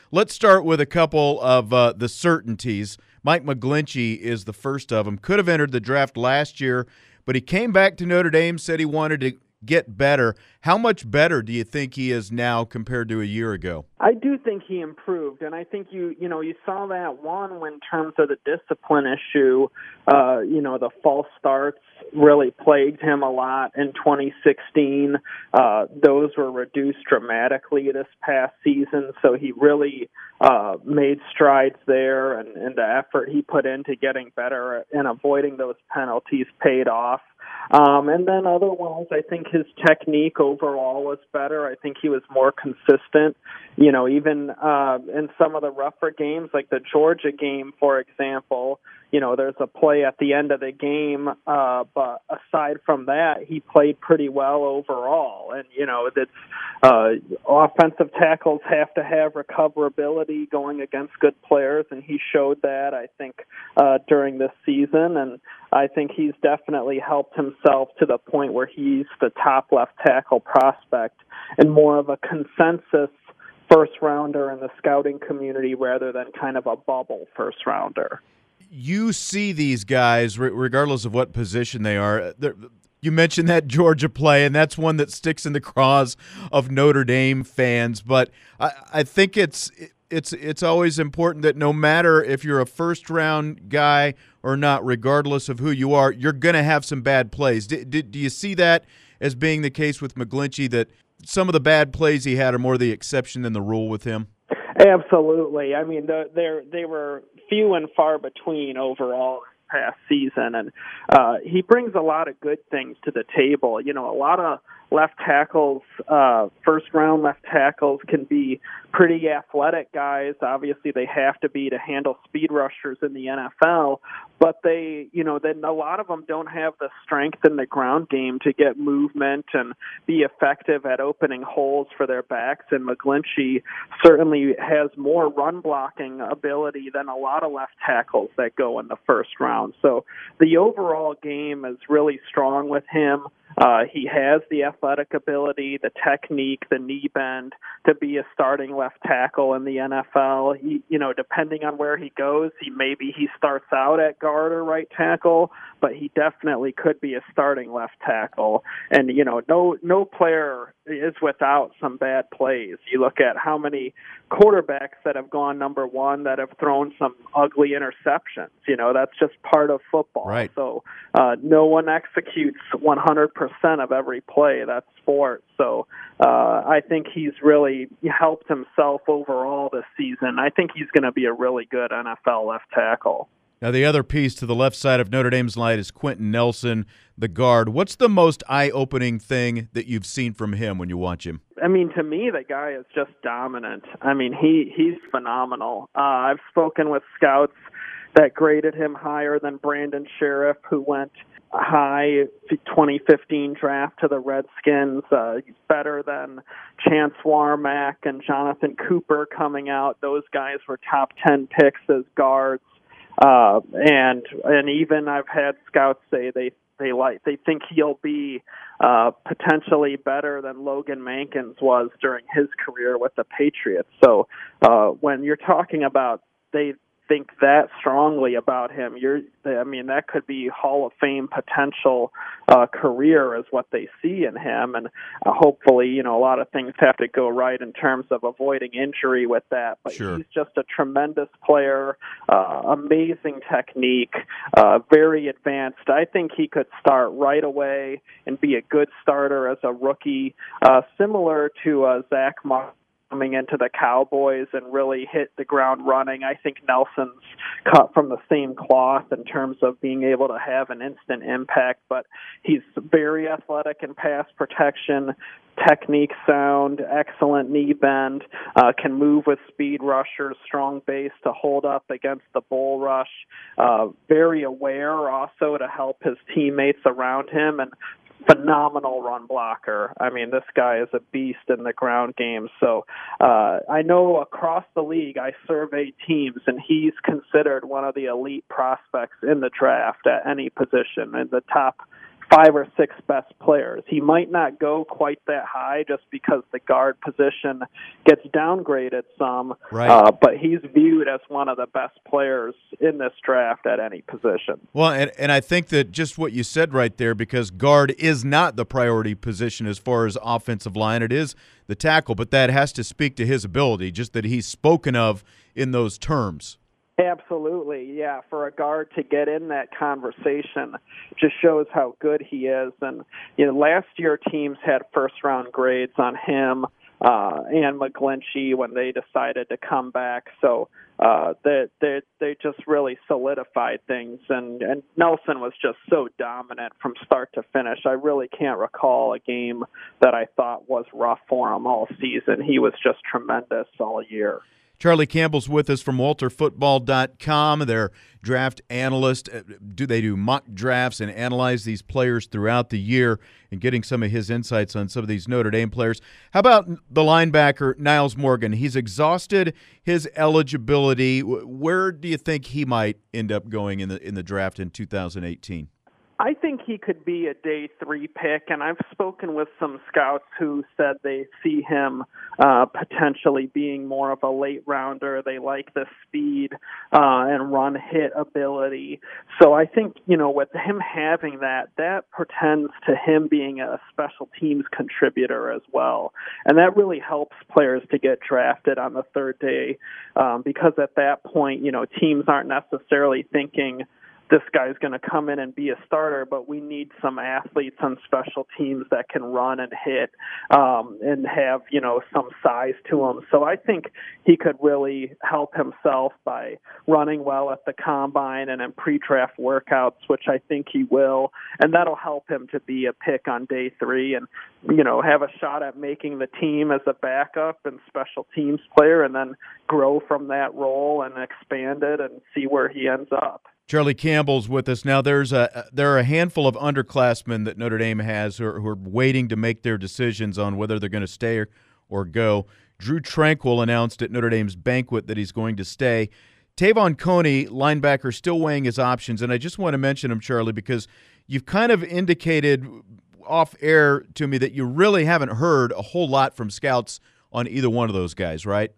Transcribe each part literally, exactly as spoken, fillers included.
Let's start with a couple of uh, the certainties. Mike McGlinchey is the first of them. Could have entered the draft last year, but he came back to Notre Dame, said he wanted to get better. How much better do you think he is now compared to a year ago? I do think he improved, and I think you you know you saw that one in terms of the discipline issue. Uh, you know, the false starts really plagued him a lot in twenty sixteen. Uh, those were reduced dramatically this past season, so he really uh, made strides there, and, and the effort he put into getting better and avoiding those penalties paid off. Um, and then otherwise, I think his technique overall was better. I think he was more consistent. You know, even uh, in some of the rougher games, like the Georgia game, for example, you know, there's a play at the end of the game, uh, but aside from that, he played pretty well overall. And, you know, that's uh, offensive tackles have to have recoverability going against good players, and he showed that, I think, uh, during this season. And I think he's definitely helped himself to the point where he's the top left tackle prospect and more of a consensus first rounder in the scouting community rather than kind of a bubble first rounder. You see these guys, regardless of what position they are. You mentioned that Georgia play, and that's one that sticks in the craws of Notre Dame fans. But I, I think it's it's it's always important that no matter if you're a first-round guy or not, regardless of who you are, you're going to have some bad plays. Do, do, do you see that as being the case with McGlinchey, that some of the bad plays he had are more the exception than the rule with him? Absolutely. I mean, the, they're, they were few and far between overall past season, and uh, he brings a lot of good things to the table. You know, a lot of left tackles, uh, first-round left tackles can be pretty athletic guys. Obviously, they have to be to handle speed rushers in the N F L, but they, you know, then a lot of them don't have the strength in the ground game to get movement and be effective at opening holes for their backs. And McGlinchey certainly has more run blocking ability than a lot of left tackles that go in the first round. So the overall game is really strong with him. Uh, he has the athletic ability, the technique, the knee bend to be a starting left tackle in the N F L. He, you know, depending on where he goes, he maybe he starts out at guard or right tackle, but he definitely could be a starting left tackle. And, you know, no no player is without some bad plays. You look at how many quarterbacks that have gone number one that have thrown some ugly interceptions. You know, that's just part of football. Right. So uh, no one executes one hundred percent of every play. That's sport. So uh, I think he's really helped himself overall this season. I think he's going to be a really good N F L left tackle. Now, the other piece to the left side of Notre Dame's line is Quentin Nelson, the guard. What's the most eye-opening thing that you've seen from him when you watch him? I mean, to me, the guy is just dominant. I mean, he, he's phenomenal. Uh, I've spoken with scouts that graded him higher than Brandon Sheriff, who went high twenty fifteen draft to the Redskins. Uh, he's better than Chance Warmack and Jonathan Cooper coming out. Those guys were top ten picks as guards. Uh, and and even I've had scouts say they they like they think he'll be uh, potentially better than Logan Mankins was during his career with the Patriots. So uh, when you're talking about they think that strongly about him, you're I mean that could be Hall of Fame potential uh, career is what they see in him, and uh, hopefully you know a lot of things have to go right in terms of avoiding injury with that. But sure. He's just a tremendous player, uh, amazing technique, uh, very advanced. I think he could start right away and be a good starter as a rookie, uh, similar to uh, Zach Martin coming into the Cowboys and really hit the ground running. I think Nelson's cut from the same cloth in terms of being able to have an instant impact, but he's very athletic in pass protection, technique sound, excellent knee bend, uh, can move with speed rushers, strong base to hold up against the bull rush, uh, very aware also to help his teammates around him, and phenomenal run blocker. I mean, this guy is a beast in the ground game. So uh, I know across the league, I surveyed teams, and he's considered one of the elite prospects in the draft at any position, in the top five or six best players. He might not go quite that high just because the guard position gets downgraded some, right. uh, but he's viewed as one of the best players in this draft at any position. Well, and, and I think that just what you said right there, because guard is not the priority position as far as offensive line, it is the tackle, but that has to speak to his ability, just that he's spoken of in those terms. Absolutely, yeah. For a guard to get in that conversation just shows how good he is. And you know, last year teams had first-round grades on him uh, and McGlinchey when they decided to come back. So uh, they, they they just really solidified things. And, and Nelson was just so dominant from start to finish. I really can't recall a game that I thought was rough for him all season. He was just tremendous all year. Charlie Campbell's with us from Walter Football dot com. They're draft analyst. Do they do mock drafts and analyze these players throughout the year and getting some of his insights on some of these Notre Dame players? How about the linebacker, Nyles Morgan? He's exhausted his eligibility. Where do you think he might end up going in the in the draft in two thousand eighteen? I think he could be a day three pick, and I've spoken with some scouts who said they see him uh, potentially being more of a late rounder. They like the speed uh, and run hit ability. So I think, you know, with him having that, that portends to him being a special teams contributor as well. And that really helps players to get drafted on the third day um, because at that point, you know, teams aren't necessarily thinking, this guy's going to come in and be a starter, but we need some athletes on special teams that can run and hit um, and have, you know, some size to them. So I think he could really help himself by running well at the combine and in pre-draft workouts, which I think he will. And that'll help him to be a pick on day three and, you know, have a shot at making the team as a backup and special teams player and then grow from that role and expand it and see where he ends up. Charlie Campbell's with us now. There's a there are a handful of underclassmen that Notre Dame has who are, who are waiting to make their decisions on whether they're going to stay or, or go. Drew Tranquill announced at Notre Dame's banquet that he's going to stay. Tavon Coney, linebacker, still weighing his options, and I just want to mention him, Charlie, because you've kind of indicated off air to me that you really haven't heard a whole lot from scouts on either one of those guys, right?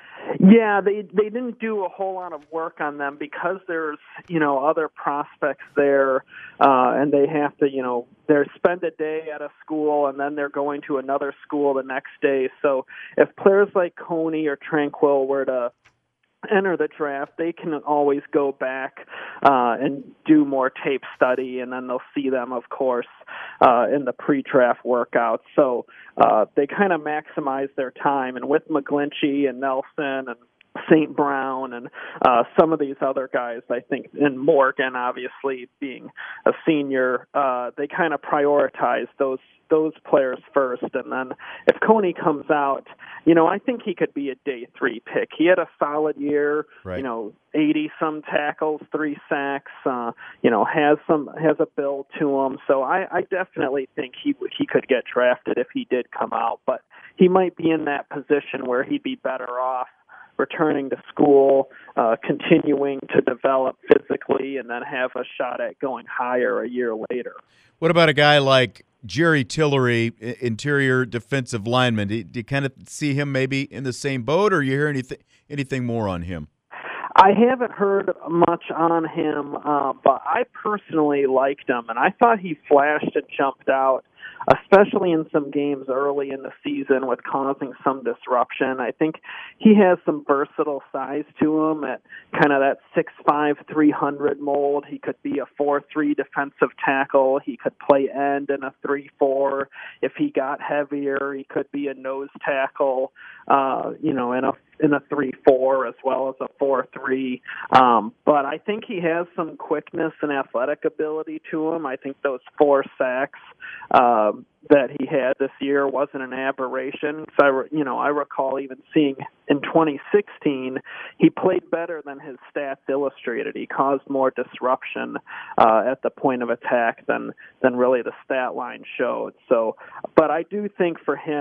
Yeah, they they didn't do a whole lot of work on them because there's, you know, other prospects there, uh, and they have to, you know, they spend a day at a school and then they're going to another school the next day. So if players like Coney or Tranquill were to enter the draft, they can always go back uh, and do more tape study, and then they'll see them, of course, uh, in the pre-draft workouts. So uh, they kind of maximize their time. And with McGlinchey and Nelson and Saint Brown and uh, some of these other guys, I think, and Morgan, obviously, being a senior, uh, they kind of prioritize those those players first. And then if Coney comes out, you know, I think he could be a day three pick. He had a solid year, right. you know, eighty-some tackles, three sacks, uh, you know, has some has a build to him. So I, I definitely think he he could get drafted if he did come out. But he might be in that position where he'd be better off returning to school, uh, continuing to develop physically, and then have a shot at going higher a year later. What about a guy like Jerry Tillery, interior defensive lineman? Do you, do you kind of see him maybe in the same boat, or you hear anything anything more on him? I haven't heard much on him, uh, but I personally liked him, and I thought he flashed and jumped out, especially in some games early in the season with causing some disruption. I think he has some versatile size to him at kind of that six five, three hundred mold. He could be a four three defensive tackle. He could play end in a three four. If he got heavier, he could be a nose tackle, uh, you know, in a in a three four as well as a four three. Um, but I think he has some quickness and athletic ability to him. I think those four sacks uh, that he had this year wasn't an aberration. So, I, you know, I recall even seeing in twenty sixteen, he played better than his stats illustrated. He caused more disruption uh, at the point of attack than, than really the stat line showed. So, but I do think for him,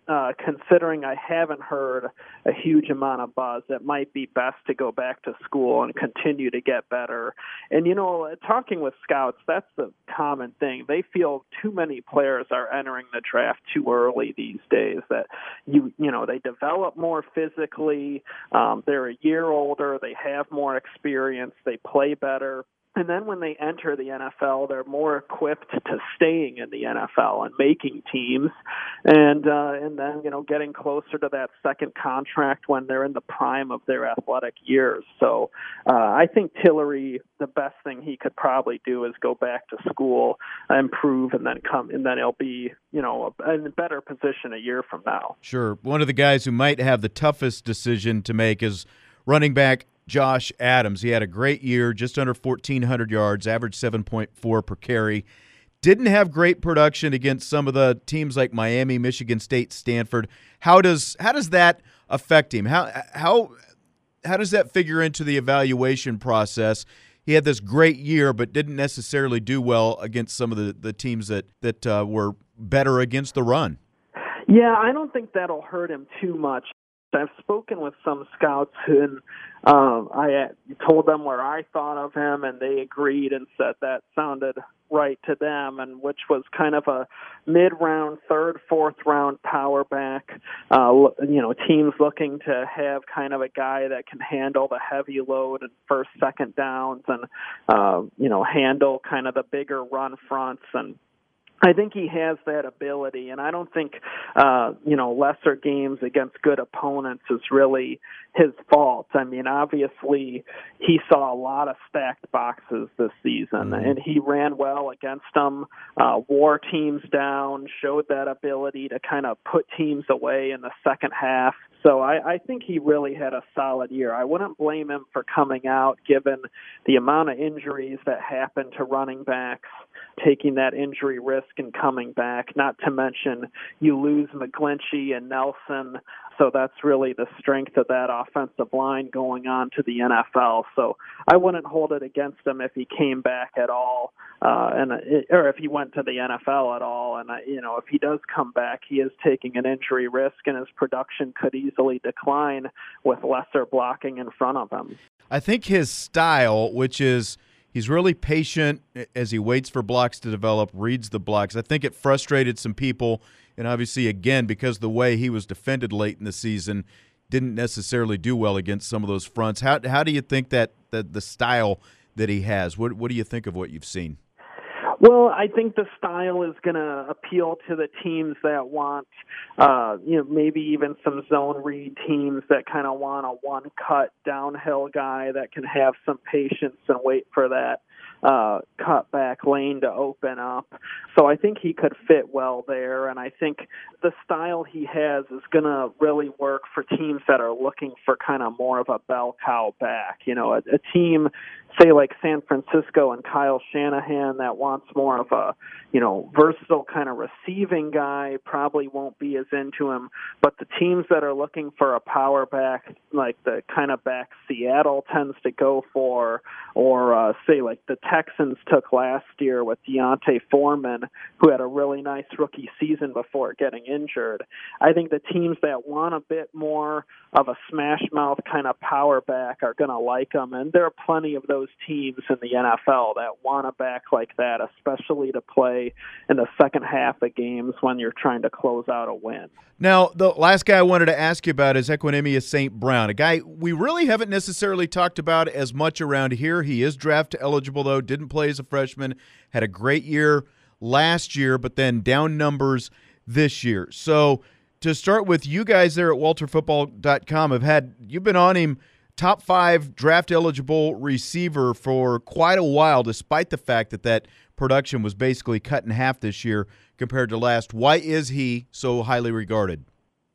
uh, considering I haven't heard a huge amount of buzz, it might be best to go back to school and continue to get better. And, you know, talking with scouts, that's the common thing. They feel too many players are entering the draft too early these days, that, you you know, they develop more physically, um, they're a year older, they have more experience, they play better. And then when they enter the N F L, they're more equipped to staying in the N F L and making teams, and uh, and then you know getting closer to that second contract when they're in the prime of their athletic years. So uh, I think Tillery, the best thing he could probably do is go back to school, improve, and then come, and then he'll be you know in a better position a year from now. Sure. One of the guys who might have the toughest decision to make is running back Josh Adams. He had a great year, just under fourteen hundred yards, averaged seven point four per carry. Didn't have great production against some of the teams like Miami, Michigan State, Stanford. How does how does that affect him? How how how does that figure into the evaluation process? He had this great year, but didn't necessarily do well against some of the, the teams that, that uh, were better against the run. Yeah, I don't think that'll hurt him too much. I've spoken with some scouts and um, I told them where I thought of him, and they agreed and said that sounded right to them, and which was kind of a mid-round, third, fourth-round power back. Uh, you know, teams looking to have kind of a guy that can handle the heavy load and first, second downs, and uh, you know, handle kind of the bigger run fronts. And I think he has that ability, and I don't think, uh, you know, lesser games against good opponents is really his fault. I mean, obviously, he saw a lot of stacked boxes this season, Mm-hmm. and he ran well against them, uh, wore teams down, showed that ability to kind of put teams away in the second half. So I, I think he really had a solid year. I wouldn't blame him for coming out, given the amount of injuries that happened to running backs, taking that injury risk and coming back, not to mention you lose McGlinchey and Nelson. So that's really the strength of that offensive line going on to the N F L. So I wouldn't hold it against him if he came back at all, uh, and or if he went to the N F L at all. And, uh, you know, if he does come back, he is taking an injury risk, and his production could easily decline with lesser blocking in front of him. I think his style, which is he's really patient as he waits for blocks to develop, reads the blocks. I think it frustrated some people, and obviously, again, because the way he was defended late in the season, didn't necessarily do well against some of those fronts. How how do you think that, that the style that he has, what what do you think of what you've seen? Well, I think the style is going to appeal to the teams that want, uh, you know, maybe even some zone read teams that kind of want a one-cut downhill guy that can have some patience and wait for that uh, cut back lane to open up. So I think he could fit well there, and I think the style he has is going to really work for teams that are looking for kind of more of a bell cow back. You know, a, a team, say like San Francisco and Kyle Shanahan, that wants more of a, you know, versatile kind of receiving guy, probably won't be as into him. But the teams that are looking for a power back, like the kind of back Seattle tends to go for, or uh, say like the Texans took last year with Deontay Foreman, who had a really nice rookie season before getting injured. I think the teams that want a bit more of a smash mouth kind of power back are going to like him, and there are plenty of those teams in the N F L that want a back like that, especially to play in the second half of games when you're trying to close out a win. Now, the last guy I wanted to ask you about is Equanimeous Saint Brown, a guy we really haven't necessarily talked about as much around here. He is draft eligible, though, didn't play as a freshman, had a great year last year, but then down numbers this year. So to start with, you guys there at Walter Football dot com have had, you've been on him, top five draft eligible receiver for quite a while, despite the fact that that production was basically cut in half this year compared to last. Why is he so highly regarded?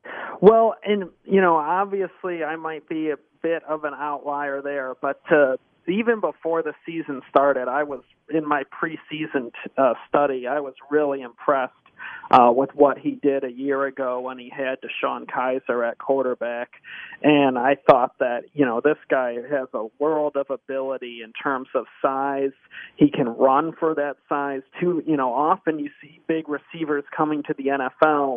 Well, and, you know, obviously I might be a bit of an outlier there, but uh, even before the season started, I was in my preseason uh, study, I was really impressed Uh, with what he did a year ago when he had DeShone Kizer at quarterback. And I thought that, you know, this guy has a world of ability in terms of size. He can run for that size, too. You know, often you see big receivers coming to the N F L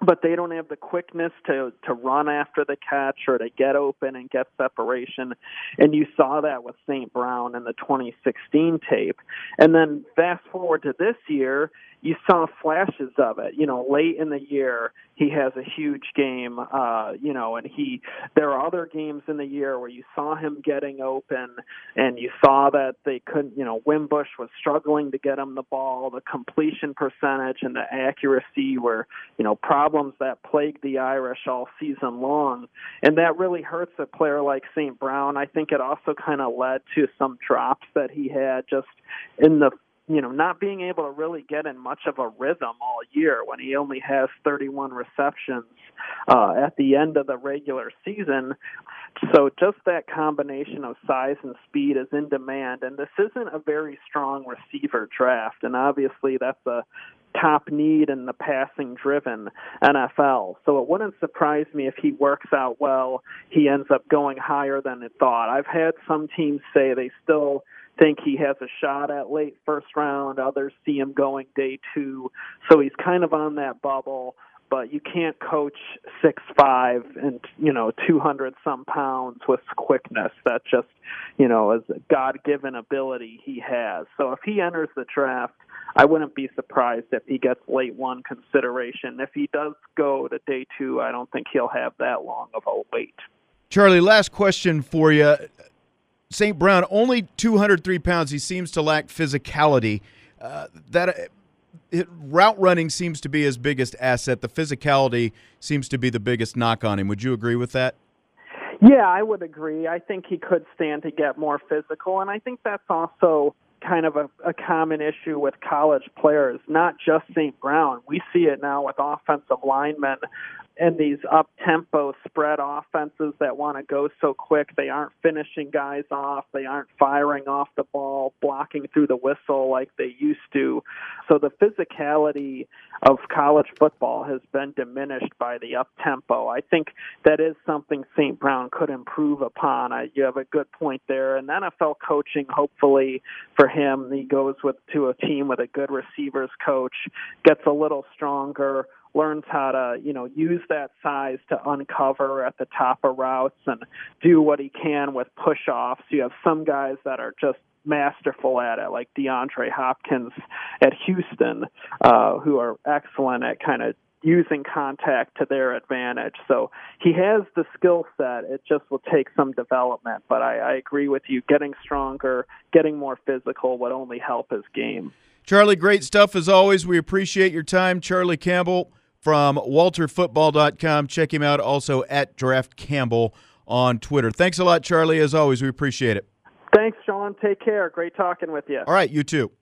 but they don't have the quickness to to run after the catch or to get open and get separation. And you saw that with Saint Brown in the twenty sixteen tape. And then fast forward to this year, you saw flashes of it. You know, late in the year, he has a huge game, uh, you know, and he, there are other games in the year where you saw him getting open and you saw that they couldn't, you know, Wimbush was struggling to get him the ball. The completion percentage and the accuracy were, you know, problems that plagued the Irish all season long. And that really hurts a player like Saint Brown. I think it also kind of led to some drops that he had just in the, you know, not being able to really get in much of a rhythm all year when he only has thirty-one receptions uh, at the end of the regular season. So just that combination of size and speed is in demand. And this isn't a very strong receiver draft. And obviously that's a top need in the passing-driven N F L. So it wouldn't surprise me if he works out well, he ends up going higher than it thought. I've had some teams say they still think he has a shot at late first round. Others see him going day two. So he's kind of on that bubble, but you can't coach six five and, you know, two hundred some pounds with quickness. That just, you know, is a God-given ability he has. So if he enters the draft, I wouldn't be surprised if he gets late one consideration. If he does go to day two, I don't think he'll have that long of a wait. Charlie, last question for you. Saint Brown, only two hundred three pounds. He seems to lack physicality. Uh, that uh, it, route running seems to be his biggest asset. The physicality seems to be the biggest knock on him. Would you agree with that? Yeah, I would agree. I think he could stand to get more physical, and I think that's also kind of a, a common issue with college players, not just Saint Brown. We see it now with offensive linemen and these up-tempo spread offenses that want to go so quick. They aren't finishing guys off. They aren't firing off the ball, blocking through the whistle like they used to. So the physicality of college football has been diminished by the up-tempo. I think that is something Saint Brown could improve upon. I, you have a good point there. And N F L coaching, hopefully for him, he goes with to a team with a good receivers coach, gets a little stronger, learns how to, you know, use that size to uncover at the top of routes and do what he can with push-offs. You have some guys that are just masterful at it, like DeAndre Hopkins at Houston, uh, who are excellent at kind of using contact to their advantage. So he has the skill set. It just will take some development. But I, I agree with you. Getting stronger, getting more physical would only help his game. Charlie, great stuff as always. We appreciate your time. Charlie Campbell from Walter Football dot com. Check him out also at Draft Campbell on Twitter. Thanks a lot, Charlie. As always, we appreciate it. Thanks, Sean. Take care. Great talking with you. All right, you too.